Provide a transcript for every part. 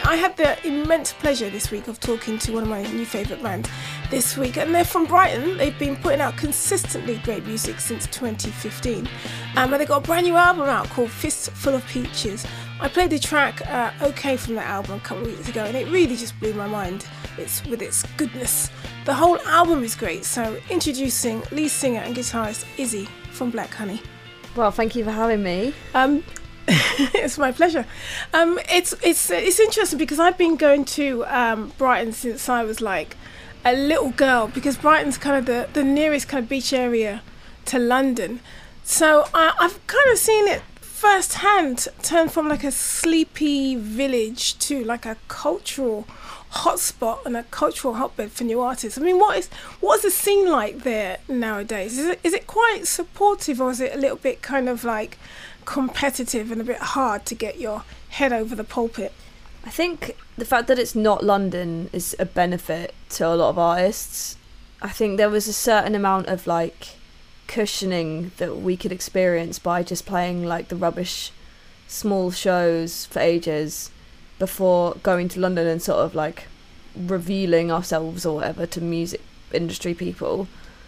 I had the immense pleasure this week of talking to one of my new favourite bands this week, and they're from Brighton. They've been putting out consistently great music since 2015, and they got a brand new album out called Fistful of Peaches. I played the track OK from that album a couple of weeks ago, and it really just blew my mind. It's with its goodness. The whole album is great. So introducing lead singer and guitarist Izzy from Black Honey. Well, thank you for having me. It's my pleasure. It's interesting because I've been going to Brighton since I was like a little girl, because Brighton's kind of the nearest kind of beach area to London. So I've kind of seen it firsthand turn from like a sleepy village to like a cultural hotspot and a cultural hotbed for new artists. I mean, what's the scene like there nowadays? Is it quite supportive, or is it a little bit kind of like competitive and a bit hard to get your head over the pulpit? I think the fact that it's not London is a benefit to a lot of artists. I think there was a certain amount of like cushioning that we could experience by just playing like the rubbish small shows for ages before going to London and sort of like revealing ourselves or whatever to music industry people.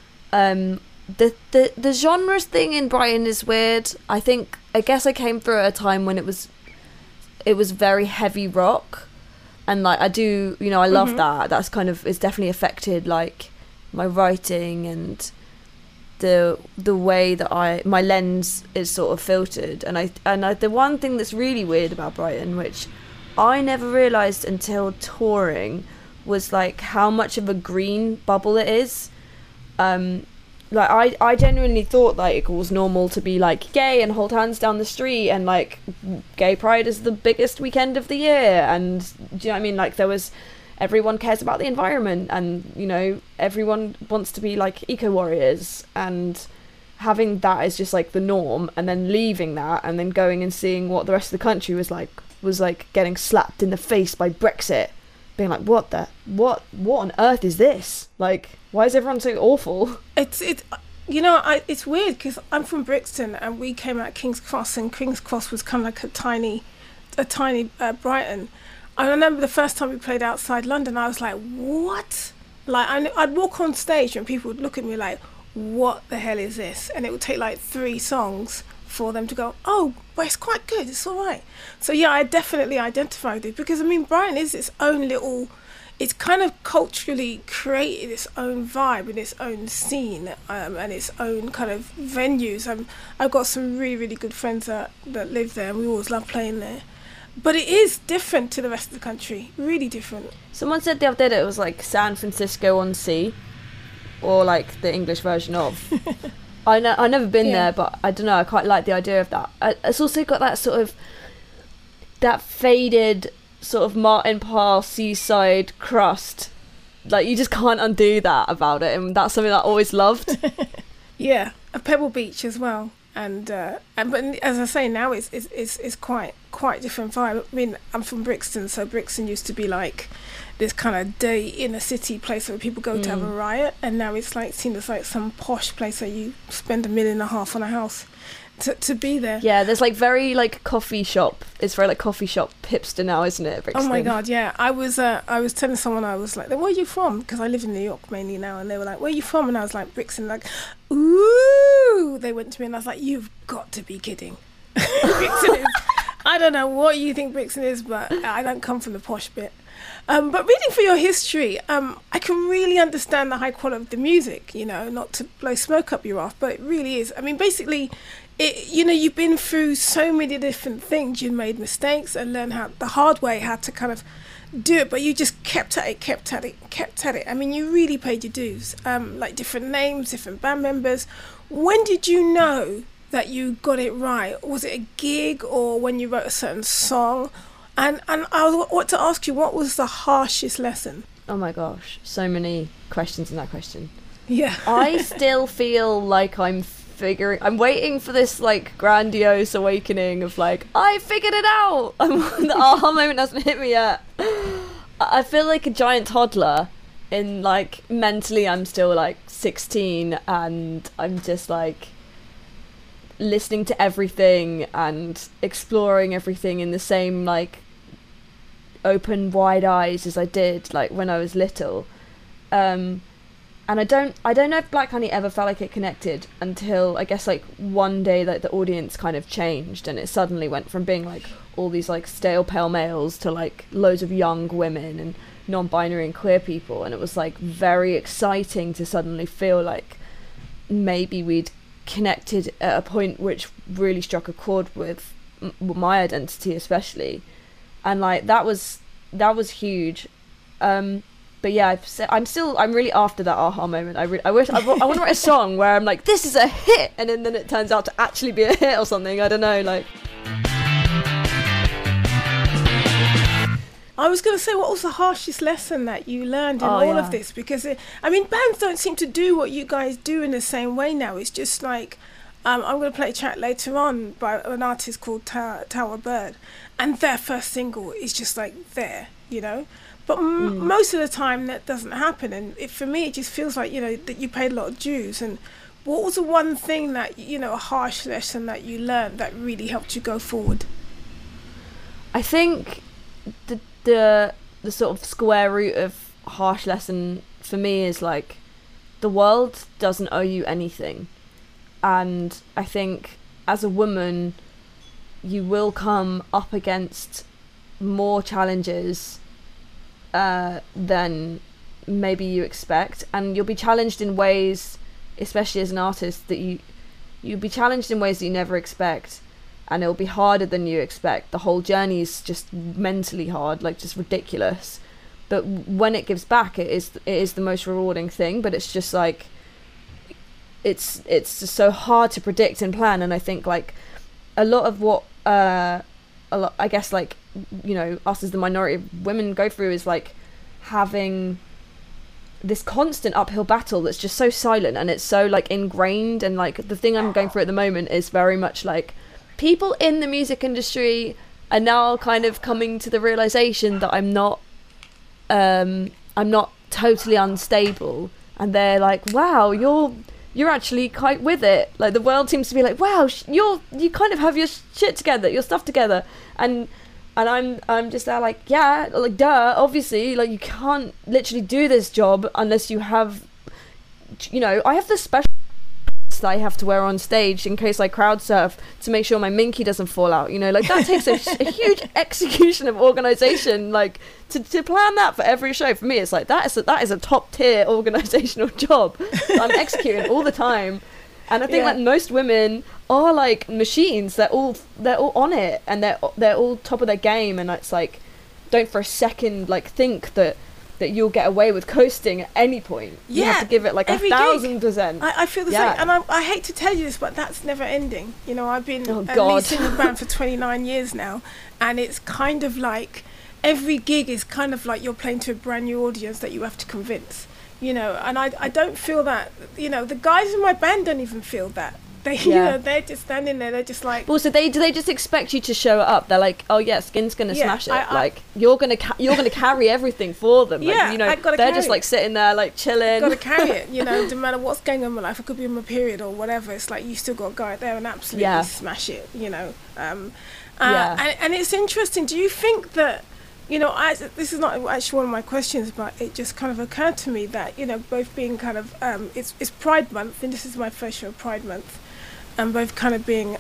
The genres thing in Brighton is weird. I guess I came through at a time when it was very heavy rock, and like I love that. That's kind of, it's definitely affected like my writing and the way that my lens is sort of filtered. And I the one thing that's really weird about Brighton, which I never realised until touring, was like how much of a green bubble it is. Like I genuinely thought like it was normal to be like gay and hold hands down the street, and like gay pride is the biggest weekend of the year, and do you know what I mean? Like everyone cares about the environment, and you know, everyone wants to be like eco warriors, and having that is just like the norm, and then leaving that and then going and seeing what the rest of the country was like getting slapped in the face by Brexit, being like, what on earth is this? Like, why is everyone so awful? It's weird because I'm from Brixton, and we came out of King's Cross, and King's Cross was kind of like a tiny Brighton. I remember the first time we played outside London, I was like, what? Like, I'd walk on stage and people would look at me like, what the hell is this? And it would take like 3 songs for them to go, oh, but it's quite good, it's all right. So yeah, I definitely identify with it, because I mean, Brighton is its own little, it's kind of culturally created its own vibe and its own scene, and its own kind of venues. I've got some really, really good friends that live there, and we always love playing there. But it is different to the rest of the country, really different. Someone said the other day that it was like San Francisco on Sea, or like the English version of. I've never been there, but I don't know, I quite like the idea of that. It's also got that sort of, that faded sort of Martin Parr seaside crust. Like, you just can't undo that about it, and that's something I always loved. Yeah, a Pebble Beach as well. And but as I say, now it's quite different vibe. I mean, I'm from Brixton, so Brixton used to be like this kind of dirty inner city place where people go to have a riot, and now it's like seen as like some posh place where you spend $1.5 million on a house to be there. Yeah, there's like very like coffee shop. It's very like coffee shop hipster now, isn't it, Brixton? Oh my god, yeah. I was telling someone, I was like, where are you from? Because I live in New York mainly now, and they were like, where are you from? And I was like, Brixton. Like, ooh. They went to me and I was like, you've got to be kidding. Brixton is, I don't know what you think Brixton is, but I don't come from the posh bit. But reading for your history, I can really understand the high quality of the music, you know, not to blow smoke up your ass, but it really is. I mean, basically, you've been through so many different things. You made mistakes and learned the hard way how to kind of do it, but you just kept at it. I mean, you really paid your dues, like different names, different band members. When did you know that you got it right? Was it a gig, or when you wrote a certain song? And I want to ask you, what was the harshest lesson? Oh my gosh, so many questions in that question. Yeah. I still feel like I'm waiting for this like grandiose awakening of like, I figured it out. The aha moment hasn't hit me yet. I feel like a giant toddler in like, mentally I'm still like 16, and I'm just like listening to everything and exploring everything in the same like open wide eyes as I did like when I was little. And I don't know if Black Honey ever felt like it connected until I guess like one day that the audience kind of changed, and it suddenly went from being like all these like stale pale males to like loads of young women and non-binary and queer people, and it was like very exciting to suddenly feel like maybe we'd connected at a point which really struck a chord with my identity especially, and like that was huge. But yeah, I'm really after that aha moment. I want to write a song where I'm like, this is a hit, and then it turns out to actually be a hit or something. I don't know, like. I was going to say, what was the harshest lesson that you learned in all of this? Because, bands don't seem to do what you guys do in the same way now. It's just like, I'm going to play a track later on by an artist called Tower Bird, and their first single is just like there, you know? But most of the time that doesn't happen, and for me it just feels like, you know, that you paid a lot of dues. And what was the one thing that, you know, a harsh lesson that you learned that really helped you go forward? I think the sort of square root of harsh lesson for me is like, the world doesn't owe you anything, and I think as a woman you will come up against more challenges than maybe you expect, and you'll be challenged in ways, especially as an artist, that you'll be challenged in ways that you never expect, and it'll be harder than you expect. The whole journey is just mentally hard, like just ridiculous, but when it gives back, it is the most rewarding thing. But it's just like it's just so hard to predict and plan, and I think like a lot of what I guess like, you know, us as the minority of women go through is like having this constant uphill battle that's just so silent, and it's so like ingrained. And like the thing I'm going through at the moment is very much like people in the music industry are now kind of coming to the realization that I'm not totally unstable, and they're like, wow, you're actually quite with it. Like the world seems to be like, wow, you kind of have your shit together, your stuff together, and I'm just there like, yeah, like duh, obviously, like you can't literally do this job unless you have, you know, I have this special that I have to wear on stage in case I crowd surf to make sure my minky doesn't fall out, you know, like that takes a huge execution of organisation, like to plan that for every show. For me it's like that is a top tier organisational job that I'm executing all the time. And I think that most women are like machines. They're all on it, and they're all top of their game. And it's like, don't for a second like think that you'll get away with coasting at any point. You have to give it like 1,000%. I feel the same, and I hate to tell you this, but that's never ending. You know, I've been a lead singer in the band for 29 years now, and it's kind of like every gig is kind of like you're playing to a brand new audience that you have to convince. You know, and I don't feel that, you know, the guys in my band don't even feel that. They, you know, they're just standing there, they're just like... Well, so do they just expect you to show up? They're like, oh yeah, Skin's gonna smash it. Like, you're gonna carry everything for them. Like, you know, they're just like sitting there, like chilling. Got to carry it, you know, no matter what's going on in my life. It could be in my period or whatever. It's like, you still got to go out there and absolutely smash it, you know. And it's interesting. Do you think that, you know, this is not actually one of my questions, but it just kind of occurred to me that, you know, both being kind of, it's Pride Month, and this is my first show of Pride Month, and both kind of being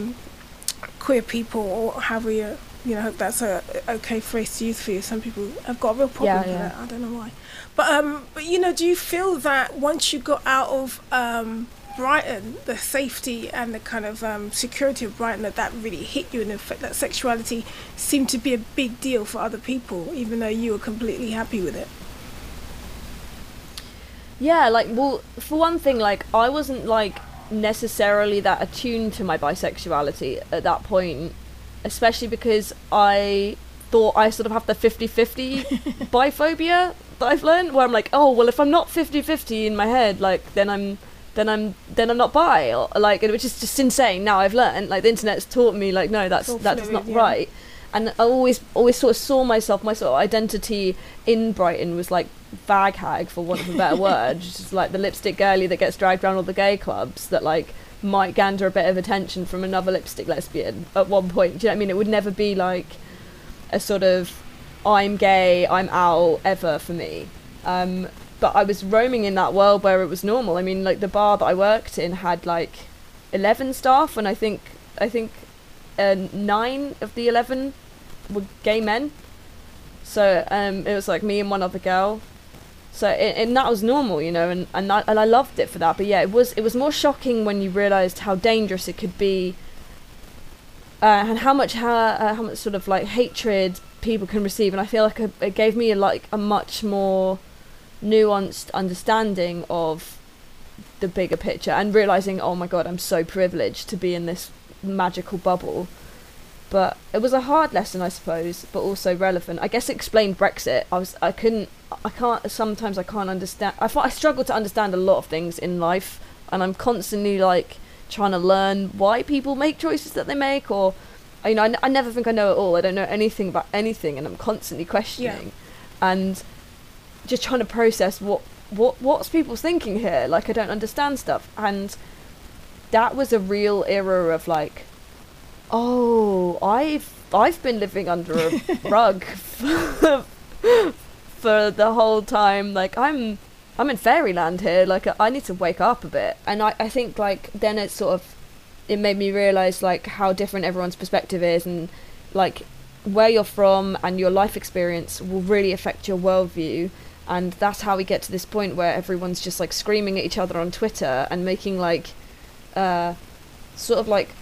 queer people, or however you know, hope that's a okay phrase to use for you. Some people have got a real problem with that. I don't know why. But you know, do you feel that once you got out of Brighton, the safety and the kind of security of Brighton, that really hit you, and in fact that sexuality seemed to be a big deal for other people, even though you were completely happy with it? Yeah, like, well, for one thing, like, I wasn't like necessarily that attuned to my bisexuality at that point, especially because I thought I sort of have the 50-50 biphobia that I've learned, where I'm like, oh well, if I'm not 50-50 in my head, like then I'm not bi, or, like, which is just insane. Now I've learned, like, the internet's taught me, like, no, that's not right. And I always sort of saw myself, my sort of identity in Brighton was like fag hag, for want of a better word, just like the lipstick girly that gets dragged around all the gay clubs that like might gander a bit of attention from another lipstick lesbian at one point. Do you know what I mean? It would never be like a sort of I'm gay, I'm out, ever for me. But I was roaming in that world where it was normal. I mean, like, the bar that I worked in had like 11 staff, and I think 9 of the 11 were gay men. So it was like me and one other girl. So and that was normal, you know, and I loved it for that. But yeah, it was more shocking when you realised how dangerous it could be, and how much sort of like hatred people can receive. And I feel like it gave me a much more nuanced understanding of the bigger picture, and realising, oh my god, I'm so privileged to be in this magical bubble. But it was a hard lesson, I suppose, but also relevant. I guess it explained Brexit. Sometimes I can't understand. I struggle to understand a lot of things in life, and I'm constantly like trying to learn why people make choices that they make, or, you know, I never think I know it all. I don't know anything about anything, and I'm constantly questioning, and just trying to process what's people thinking here. Like, I don't understand stuff, and that was a real era of like, oh, I've been living under a rug for the whole time. Like, I'm in fairyland here. Like, I need to wake up a bit. And I think like then it made me realise like how different everyone's perspective is, and like where you're from and your life experience will really affect your worldview. And that's how we get to this point where everyone's just like screaming at each other on Twitter and making like sort of like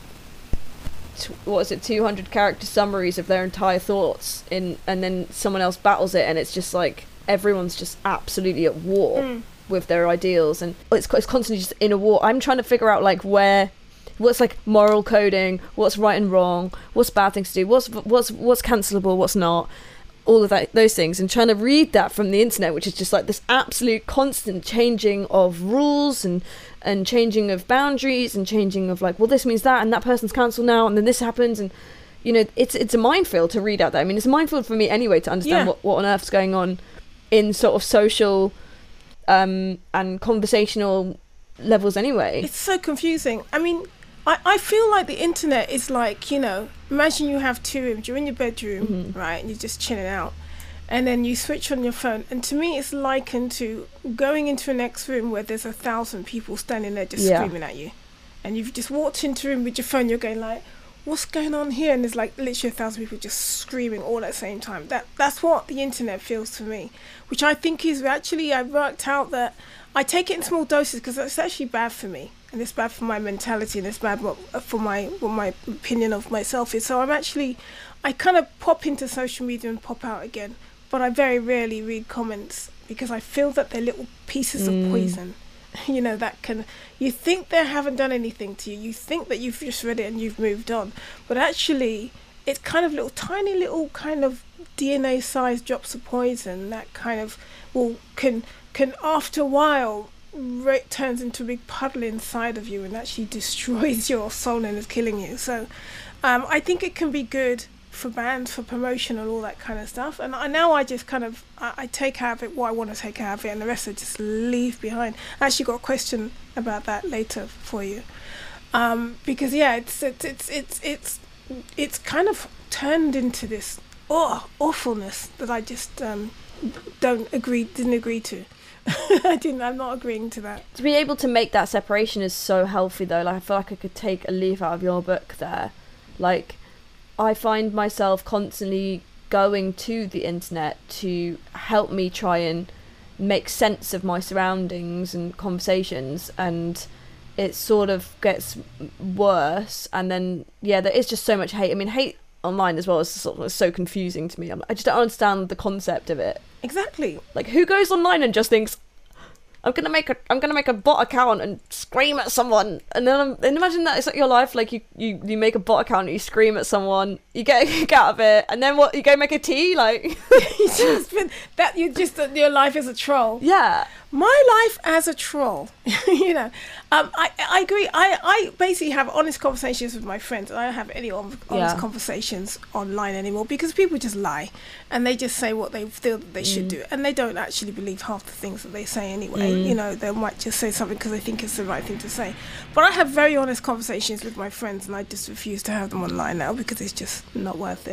200 character summaries of their entire thoughts and then someone else battles it, and it's just like everyone's just absolutely at war with their ideals, and it's constantly just in a war. I'm trying to figure out like what's like moral coding, what's right and wrong, what's bad things to do, what's cancelable, what's not, all of those things, and trying to read that from the internet, which is just like this absolute constant changing of rules and changing of boundaries and changing of like, well, this means that, and that person's cancelled now, and then this happens, and you know, it's a minefield to read out there. I mean, it's a minefield for me anyway to understand what on earth's going on in sort of social and conversational levels anyway. It's so confusing. I mean, I feel like the internet is like, you know, imagine you have 2 rooms, you're in your bedroom, right, and you're just chilling out, and then you switch on your phone, and to me it's likened to going into a next room where there's 1,000 people standing there just screaming at you, and you've just walked into a room with your phone, you're going like, what's going on here? And there's like literally 1,000 people just screaming all at the same time. That's what the internet feels to me, which I think is actually, I've worked out that I take it in small doses because it's actually bad for me, and it's bad for my mentality, and it's bad for what my opinion of myself is. So I kind of pop into social media and pop out again, but I very rarely read comments because I feel that they're little pieces of poison, you know, that you think they haven't done anything to you, you think that you've just read it and you've moved on, but actually it's kind of tiny little kind of DNA sized drops of poison that kind of can after a while turns into a big puddle inside of you and actually destroys your soul and is killing you. So I think it can be good for bands, for promotion and all that kind of stuff, and now I just kind of I take out of it what I want to take out of it, and the rest I just leave behind. I actually got a question about that later for you, because it's kind of turned into this awfulness that I just didn't agree to. I'm not agreeing to that. To be able to make that separation is so healthy though. Like, I feel like I could take a leaf out of your book there. Like, I find myself constantly going to the internet to help me try and make sense of my surroundings and conversations, and it sort of gets worse. And then there is just so much hate. I mean, hate online as well is sort of so confusing to me. I just don't understand the concept of it. Exactly. Like, who goes online and just thinks, I'm gonna make a bot account and scream at someone, and then imagine that it's like your life. Like, you make a bot account and you scream at someone, you get a kick out of it, and then what? You go make a tea, like your life is a troll. Yeah, my life as a troll. You know, I agree. I basically have honest conversations with my friends. I don't have any honest conversations online anymore because people just lie and they just say what they feel that they should do, and they don't actually believe half the things that they say anyway. You know, they might just say something because they think it's the right thing to say. But I have very honest conversations with my friends, and I just refuse to have them online now because it's just not worth it.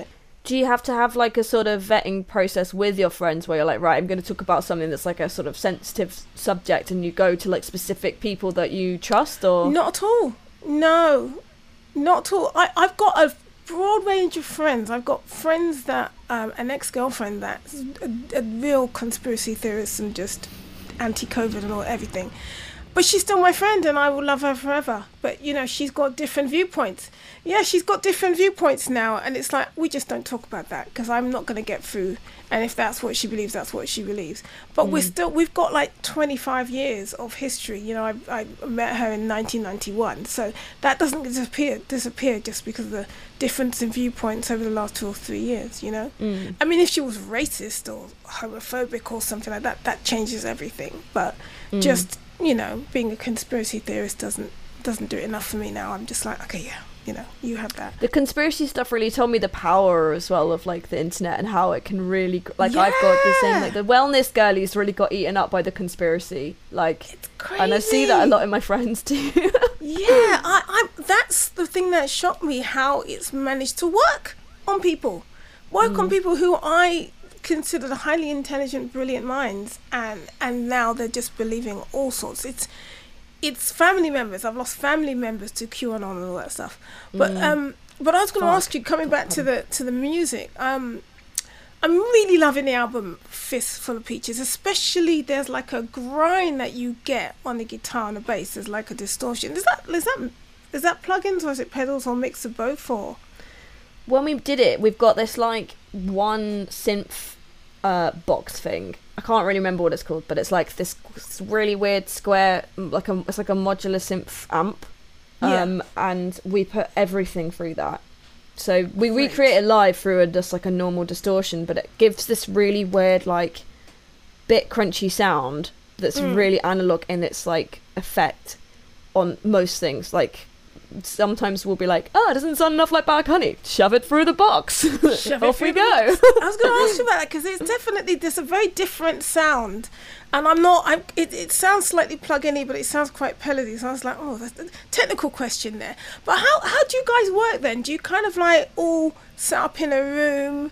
do you have to have like a sort of vetting process with your friends where you're like, right, I'm going to talk about something that's like a sort of sensitive subject, and you go to like specific people that you trust? Or Not at all. No, not at all. I've got a broad range of friends. I've got friends that, an ex-girlfriend that's a real conspiracy theorist and just anti-COVID and all everything. But she's still my friend, and I will love her forever. But, you know, she's got different viewpoints. Yeah, she's got different viewpoints now. And it's like, we just don't talk about that because I'm not going to get through. And if that's what she believes, that's what she believes. But we've got like 25 years of history. You know, I met her in 1991. So that doesn't disappear just because of the difference in viewpoints over the last 2 or 3 years, you know? I mean, if she was racist or homophobic or something like that, that changes everything. But just, you know, being a conspiracy theorist doesn't do it enough for me now. I'm just like, okay, yeah, you know, you have that. The conspiracy stuff really told me the power as well of like the internet and how it can really, like, yeah. I've got the same, like, the wellness girlies really got eaten up by the conspiracy, like, it's crazy. And I see that a lot in my friends too. Yeah, I that's the thing that shocked me, how it's managed to work on people on people who I considered highly intelligent, brilliant minds, and now they're just believing all sorts. It's family members. I've lost family members to QAnon and all that stuff. But I was going to ask you, coming back to the music. I'm really loving the album Fistful of Peaches, especially there's like a grind that you get on the guitar and the bass. There's like a distortion. Is that plugins, or is it pedals, or mix of both? Or when we did it, we've got this like one synth box thing. I can't really remember what it's called, but it's like this really weird square, it's like a modular synth amp. And we put everything through that. So we recreate it live through just like a normal distortion, but it gives this really weird, like, bit crunchy sound that's really analog in its like effect on most things. Like, sometimes we'll be like, oh, it doesn't sound enough like Bad Honey, shove it through the box. Off we go. I was going to ask you about that, because it's definitely, there's a very different sound, and it sounds slightly plug-in-y, but it sounds quite pellety. So I was like, oh, that's a technical question there. But how do you guys work then? Do you kind of like all set up in a room,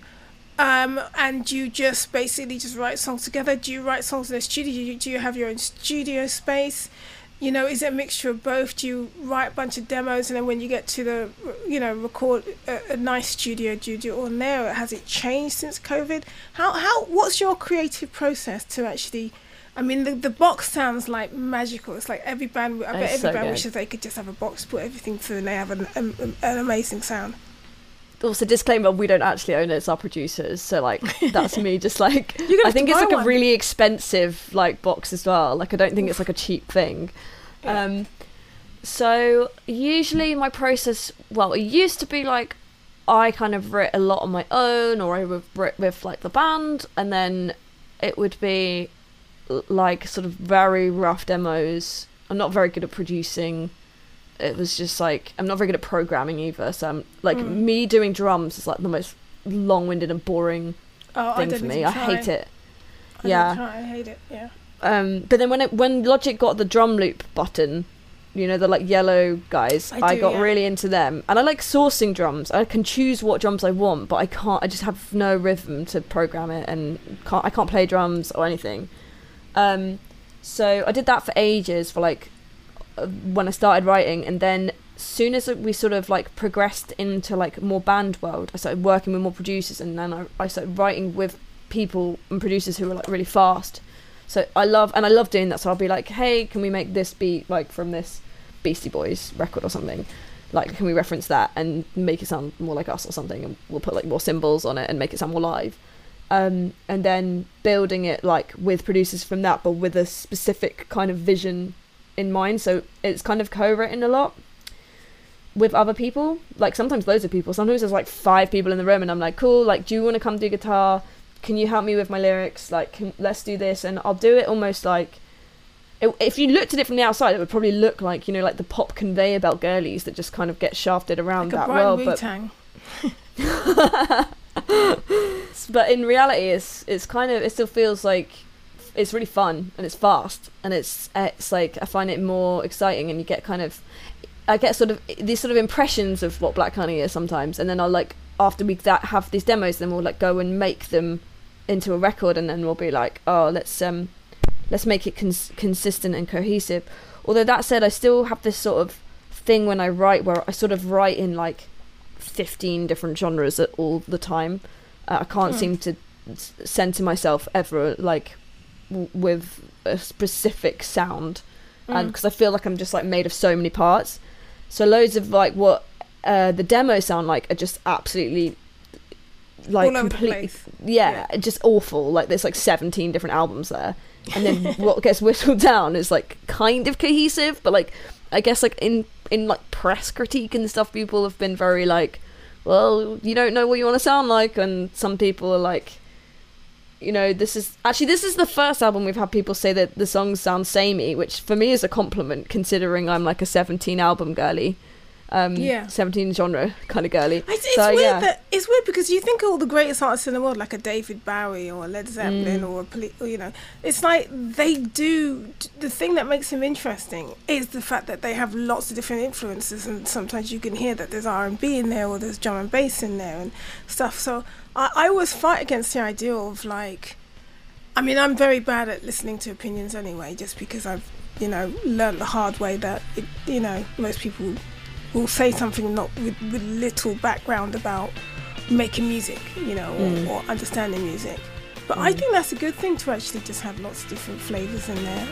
and you just basically just write songs together? Do you write songs in a studio? Do you have your own studio space? You know, is it a mixture of both? Do you write a bunch of demos, and then when you get to the, you know, record a nice studio, do you do it on there? Or has it changed since COVID? What's your creative process to actually, I mean, the box sounds like magical. It's like every band, I bet every band wishes they could just have a box, put everything through, and they have an amazing sound. Also, disclaimer, we don't actually own it, it's our producers, so like that's me just like, I think it's like a really expensive like box as well. Like, I don't think it's like a cheap thing. Yeah. So usually my process, well, it used to be like I kind of wrote a lot on my own, or I would write with like the band, and then it would be like sort of very rough demos. I'm not very good at producing. It was just like, I'm not very good at programming either, so I'm like, me doing drums is like the most long-winded and boring thing for me. I hate it. I hate it, yeah. But then when Logic got the drum loop button, you know, the like yellow guys, I got really into them. And I like sourcing drums. I can choose what drums I want, but I just have no rhythm to program it, and I can't play drums or anything. So I did that for ages, for like, when I started writing, and then as soon as we sort of like progressed into like more band world, I started working with more producers, and then I started writing with people and producers who were like really fast. So I love doing that. So I'll be like, hey, can we make this beat like from this Beastie Boys record or something? Like, can we reference that and make it sound more like us or something? And we'll put like more cymbals on it and make it sound more live. And then building it like with producers from that, but with a specific kind of vision in mind. So it's kind of co-written a lot with other people, like sometimes loads of people, sometimes there's like 5 people in the room, and I'm like, cool, like, do you want to come do guitar, can you help me with my lyrics, like, let's do this. And I'll do it almost like, if you looked at it from the outside, it would probably look like, you know, like the pop conveyor belt girlies that just kind of get shafted around like that world, Wu-Tang. But in reality it's kind of, it still feels like it's really fun, and it's fast, and it's like, I find it more exciting, and I get sort of these sort of impressions of what Black Honey is sometimes, and then I'll after we have these demos, then we'll like go and make them into a record, and then we'll be like, oh, let's make it consistent and cohesive. Although that said, I still have this sort of thing when I write where I sort of write in like 15 different genres at all the time. I can't seem to center myself ever like with a specific sound, and because I feel like I'm just like made of so many parts. So loads of like what the demos sound like are just absolutely like completely, just awful. Like there's like 17 different albums there, and then what gets whittled down is like kind of cohesive, but like I guess like in like press critique and stuff, people have been very like, well, you don't know what you want to sound like, and some people are like, you know, this is the first album we've had people say that the songs sound samey, which for me is a compliment considering I'm like a 17 album girly. 17 genre kind of girly. It's weird because you think of all the greatest artists in the world, like a David Bowie or a Led Zeppelin or you know, it's like they do, the thing that makes them interesting is the fact that they have lots of different influences, and sometimes you can hear that there's R&B in there or there's drum and bass in there and stuff. So I always fight against the idea of like, I mean, I'm very bad at listening to opinions anyway, just because I've, you know, learned the hard way that it, you know, most people will say something not with little background about making music, you know, or understanding music. But I think that's a good thing to actually just have lots of different flavours in there.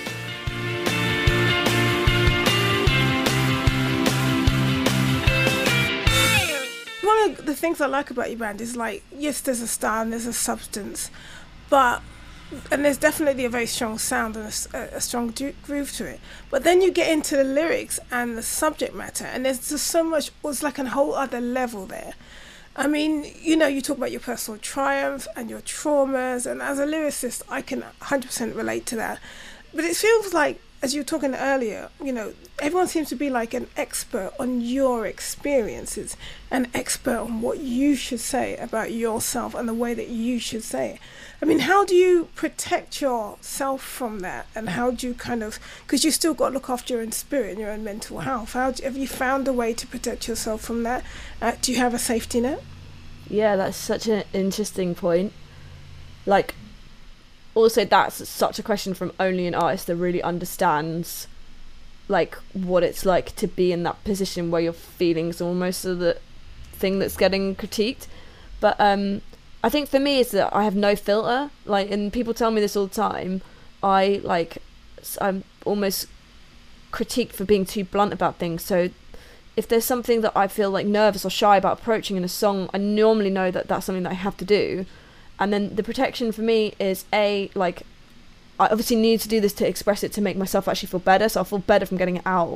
One of the things I like about your band is like, yes, there's a style and there's a substance, and there's definitely a very strong sound and a strong groove to it. But then you get into the lyrics and the subject matter, and there's just so much, it's like a whole other level there. I mean, you know, you talk about your personal triumphs and your traumas, and as a lyricist, I can 100% relate to that. But it feels like, as you were talking earlier, you know, everyone seems to be like an expert on your experiences, an expert on what you should say about yourself and the way that you should say it. I mean, how do you protect yourself from that? And how do you kind of, because you still got to look after your own spirit and your own mental health. Have you found a way to protect yourself from that? Do you have a safety net? Yeah, that's such an interesting point. Like, also that's such a question from only an artist that really understands like what it's like to be in that position where your feelings are almost the thing that's getting critiqued. But I think for me it's that I have no filter, like, and people tell me this all the time. I'm almost critiqued for being too blunt about things. So if there's something that I feel like nervous or shy about approaching in a song, I normally know that that's something that I have to do. And then the protection for me is like, I obviously need to do this to express it, to make myself actually feel better, so I'll feel better from getting it out.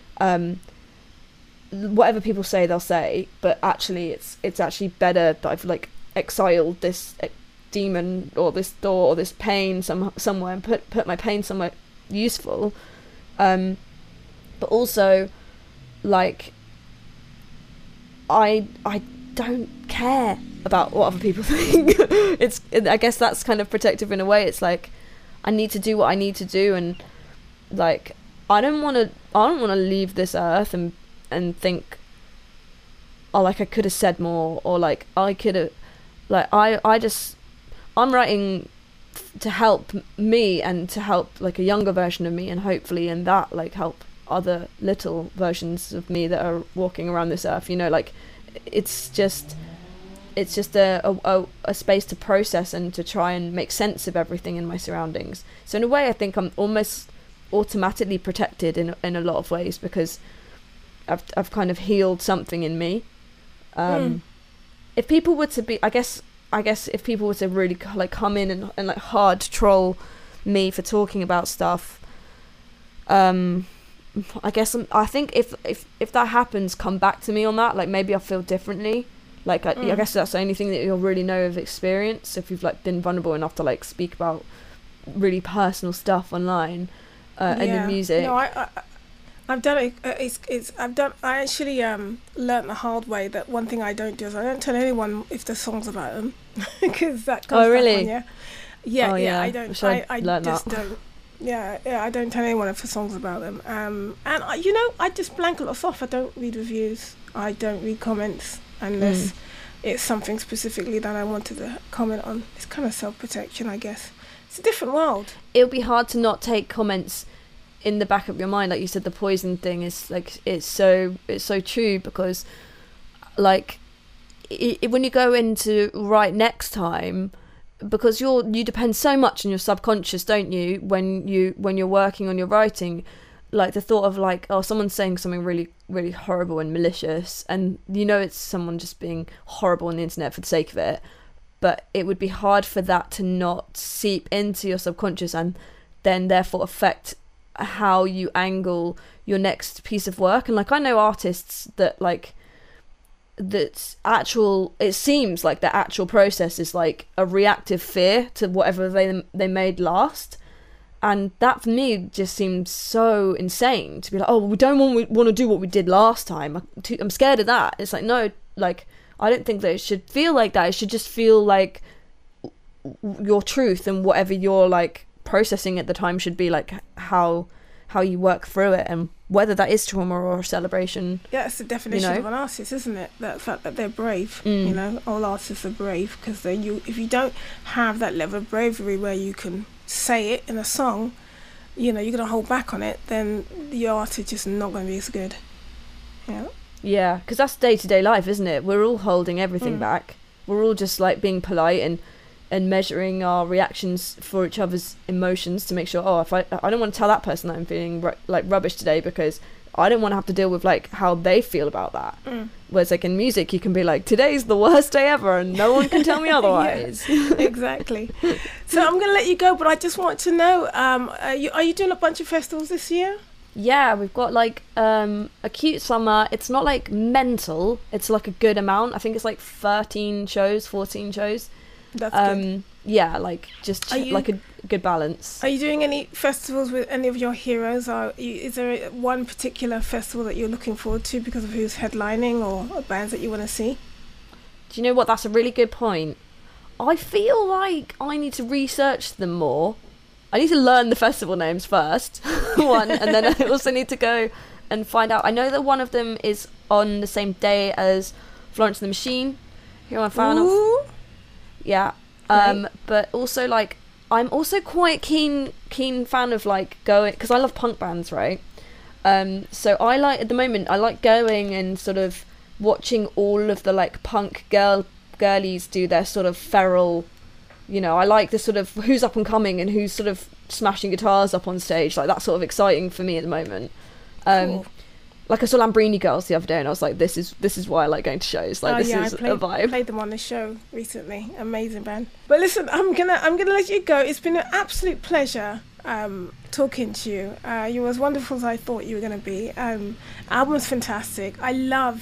Whatever people say, they'll say, but actually it's actually better that I've like exiled this demon or this thought or this pain somewhere and put my pain somewhere useful. But also, like, I don't care about what other people think. I guess that's kind of protective in a way. It's like I need to do what I need to do, and like I don't want to leave this earth and think, oh, like I could have said more, or like I could have, like I'm writing to help me and to help like a younger version of me, and hopefully in that like help other little versions of me that are walking around this earth, you know. Like it's just a space to process and to try and make sense of everything in my surroundings. So in a way I think I'm almost automatically protected in a lot of ways, because I've kind of healed something in me. If people were to be, I guess if people were to really like come in and like hard troll me for talking about stuff, I think if that happens, come back to me on that. Like maybe I'll feel differently. Like I guess that's the only thing that you'll really know of experience, if you've like been vulnerable enough to like speak about really personal stuff online and in music. No, I've done it. I actually learnt the hard way that one thing I don't do is I don't tell anyone if the song's about them, because that comes Oh really? back on, yeah. I don't. I just that. don't. Yeah, I don't tell anyone if the song's about them. And I just blank lots off. I don't read reviews. I don't read comments unless it's something specifically that I wanted to comment on. It's kind of self-protection, I guess. It's a different world. It would be hard to not take comments in the back of your mind, like you said. The poison thing is like it's so true, because like when you go into write next time, because you depend so much on your subconscious, don't you, when you're working on your writing, like the thought of like, oh, someone's saying something really, really horrible and malicious, and you know it's someone just being horrible on the internet for the sake of it, but it would be hard for that to not seep into your subconscious and then therefore affect how you angle your next piece of work. And like I know artists that like it seems like the actual process is like a reactive fear to whatever they made last, and that for me just seems so insane to be like, oh, we don't want to do what we did last time, I'm scared of that. It's like, no, like I don't think that it should feel like that. It should just feel like your truth, and whatever you're like processing at the time should be like how you work through it, and whether that is trauma or a celebration. Yeah, it's the definition of an artist, isn't it? That fact that they're brave. You know, all artists are brave, because if you don't have that level of bravery where you can say it in a song, you know, you're going to hold back on it, then your art is just not going to be as good. Yeah, because that's day-to-day life, isn't it? We're all holding everything back. We're all just like being polite and measuring our reactions for each other's emotions to make sure, oh, if I don't want to tell that person that I'm feeling like rubbish today, because I don't want to have to deal with like how they feel about that. Whereas like in music, you can be like, today's the worst day ever, and no one can tell me otherwise. Exactly. So I'm going to let you go, but I just want to know, are you doing a bunch of festivals this year? Yeah, we've got like a cute summer. It's not like mental, it's like a good amount. I think it's like 14 shows. That's good. Yeah, like just like a good balance. Are you doing any festivals with any of your heroes? Is there one particular festival that you're looking forward to because of who's headlining, or bands that you want to see? Do you know what? That's a really good point. I feel like I need to research them more. I need to learn the festival names first, one, and then I also need to go and find out. I know that one of them is on the same day as Florence and the Machine, who I'm a fan of. Yeah, but also like I'm also quite keen fan of like going, because I love punk bands, right? So I like, at the moment I like going and sort of watching all of the like punk girlies do their sort of feral, you know, I like the sort of who's up and coming and who's sort of smashing guitars up on stage, like that's sort of exciting for me at the moment. Cool. Like I saw Lambrini Girls the other day, and I was like, this is why I like going to shows. Like this is a vibe. I played them on the show recently. Amazing band. But listen, I'm gonna let you go. It's been an absolute pleasure talking to you. You were as wonderful as I thought you were gonna be. Album's fantastic. I love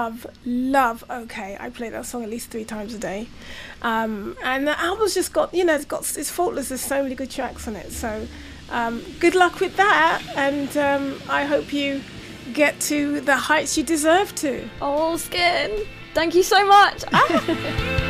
OK. I play that song at least 3 times a day. And the album's just got, you know, it's faultless. There's so many good tracks on it. So good luck with that, and I hope you get to the heights you deserve to. Oh, Skin, thank you so much.